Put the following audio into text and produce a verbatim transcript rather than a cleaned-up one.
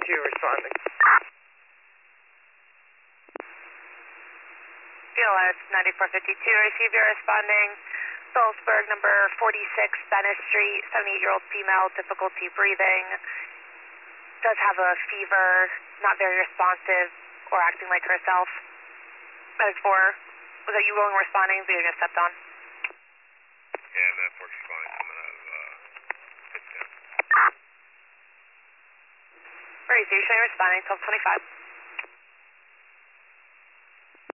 fifty-two responding. B L S ninety-four fifty-two, receive your responding. Phillipsburg, number forty-six, Bennett Street, seventy-eight-year-old female, difficulty breathing. Does have a fever, not very responsive or acting like herself. Medic four, was that you going responding, but you're going to stepped on? Yeah, Med four responding, coming out of, uh, fifteen. Where is you? Showing responding, twelve twenty-five.